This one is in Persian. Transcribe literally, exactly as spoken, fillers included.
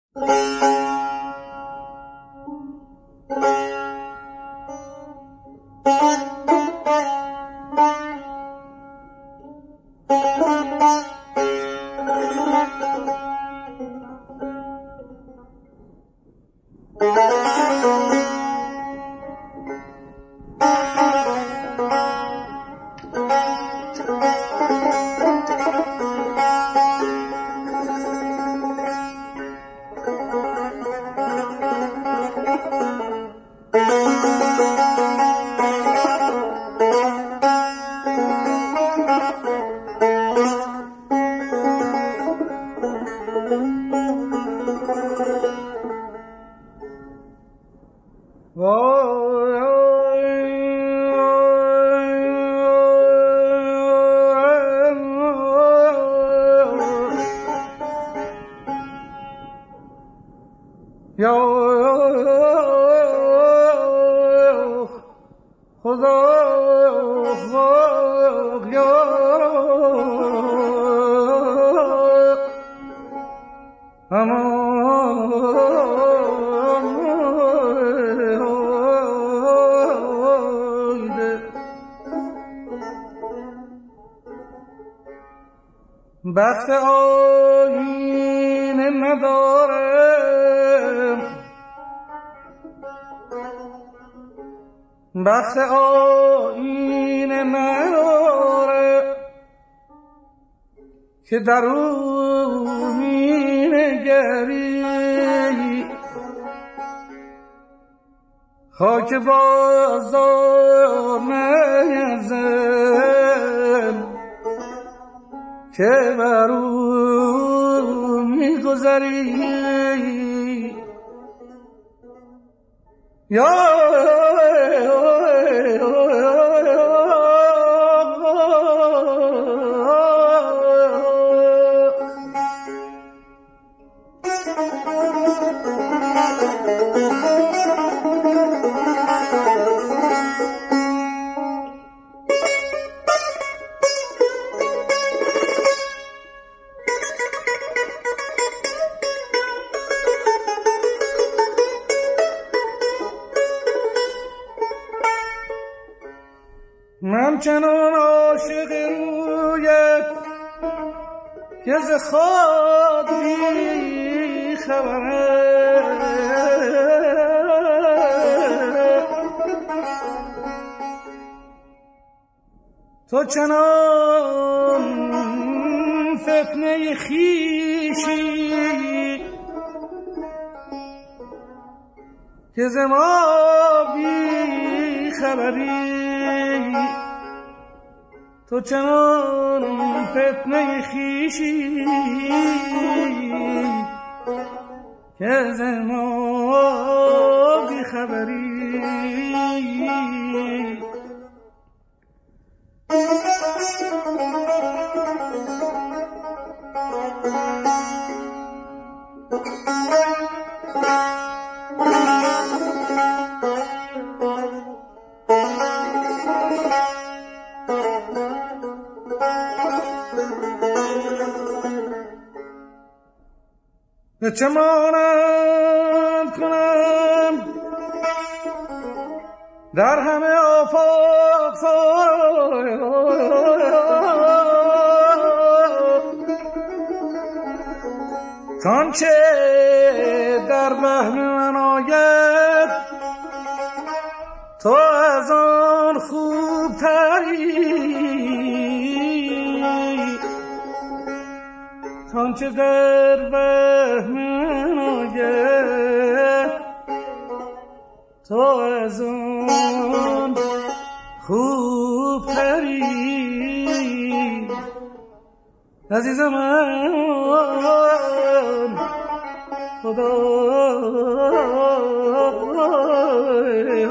یا خدا یا بخت آیین ندارم، بخت آیین ندارم که در او می نگری، خاک بازار نیزم که بر او می‌گذری. یا من چنان عاشق رویت که ز خود بی خبرم، تو چنان فتنه خویشی که ز ما بی خبری، تو چنان فتنه خویشی که ز ما بی خبری. به چه مانند کنم در همه آفاق کانچه در وهم من آید، تو از آن خوبتری، کانچه در وهم من آید، تو از آن خوبتری. عزیز من خدا